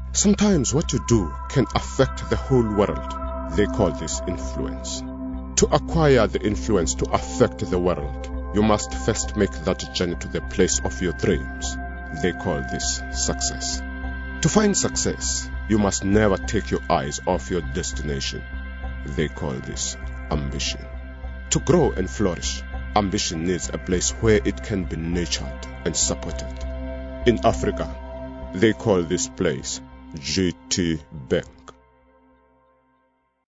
Sometimes what you do can affect the whole world. They call this influence. To acquire the influence to affect the world, you must first make that journey to the place of your dreams. They call this success. To find success, you must never take your eyes off your destination. They call this ambition. To grow and flourish, ambition needs a place where it can be nurtured and supported. In Africa, they call this place GT Bank.